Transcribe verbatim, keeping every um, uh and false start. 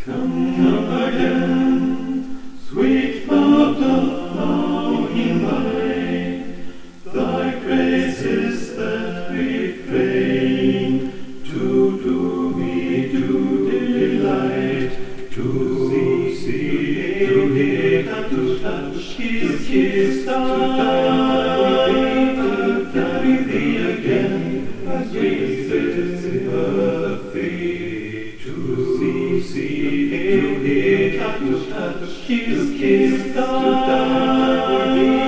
Come, come again, sweet love, longing mine, thy praises that refrain, to do me to delight, to see, see, to hear, to touch, kiss, kiss, to die with thee, to die with thee again, as we sit sympathy, to see, see, to hear, to touch, kiss, kiss, to die with thee.